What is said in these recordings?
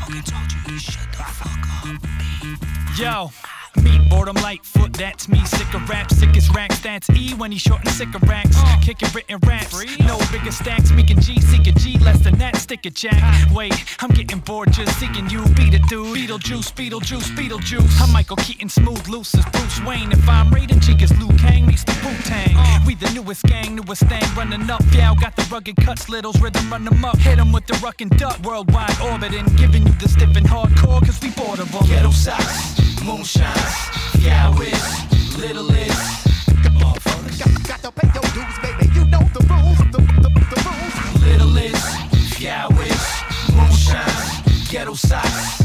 Yo, me, boredom, Lightfoot, that's me. Sick of rap, sickest racks, that's E when he's short and sick of racks. Kicking written raps, no bigger stacks. Meeking G, seek a G, less than that, stick a jack. Wait, I'm getting bored just seeking you. Beat it, dude. Beetlejuice, Beetlejuice, Beetlejuice. I'm Michael Keaton, smooth, loose as Bruce Wayne. If I'm Raiden, G is Liu Kang, meets the Wu-Tang. We the newest gang, newest thing, running up. Yeah, got the rugged cuts, littles, rhythm, run them up. Hit 'em with the ruck and duck, worldwide orbiting. Giving you the stiff and hardcore, cause we bored of 'em. Ghetto socks, moonshine, Yowis, little is. Got to pay your dues, baby. You know the rules, the rules. Little is, Yowis, moonshine, ghetto socks.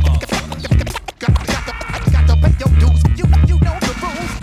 Got to pay your dues. You know the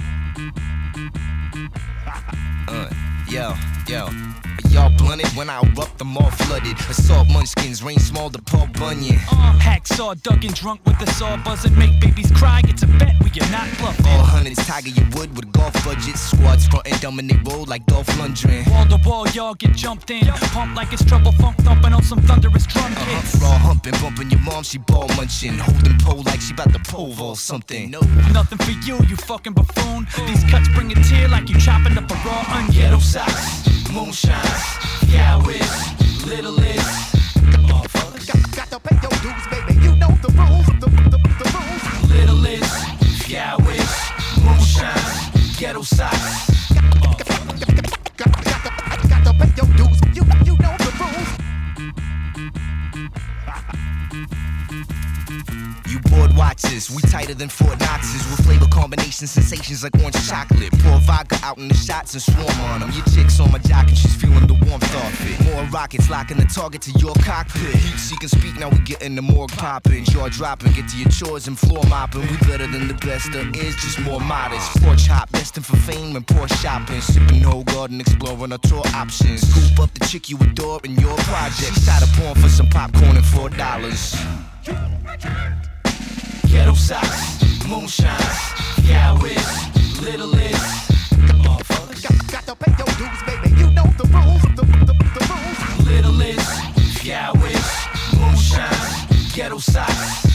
rules. Yo. Y'all blunted when I erupt, I'm all flooded. Assault munchkins, rain small to Paul Bunyan. Hacksaw, dug and drunk with the saw buzzing. Make babies cry, it's a bet, we are not bluffing. All hundreds, Tiger you wood with a golf budget. Squads frontin' dumb and they roll like Dolph Lundgren. Wall to wall, y'all get jumped in. Pump like it's trouble, funk thumping on some thunderous drum kits. Raw humping, bumping your mom, she ball munching. Holding pole like she bout to pole vault something. No. Nothing for you, you fucking buffoon. These cuts bring a tear like you chopping up a raw onion. Ghetto socks, moonshine, Yowis, little is. Got to pay your dues, baby. You know the rules, the rules. Little is, Yowis, moonshine, ghetto socks. Got to pay your dues. You know the rules. You bored watchers, we tighter than Fort Knox's. With flavor combinations, sensations like orange chocolate. Pour vodka out in the shots and swarm on them. Your chick's on my jock and she's feeling the warmth off it. More rockets locking the target to your cockpit. Heat seeking speak, now we getting the morgue popping. Jaw dropping, get to your chores and floor mopping. We better than the best, there is just more modest. Porch hop, destined for fame and poor shopping. Sipping whole garden, exploring our tour options. Scoop up the chick you adore in your project. Shot a porn for some popcorn and $4. Ghetto socks, moonshine, Yowis, little is. Got to pay your dues, baby. You know the rules, the rules. Little is, Yowis, moonshine, ghetto socks.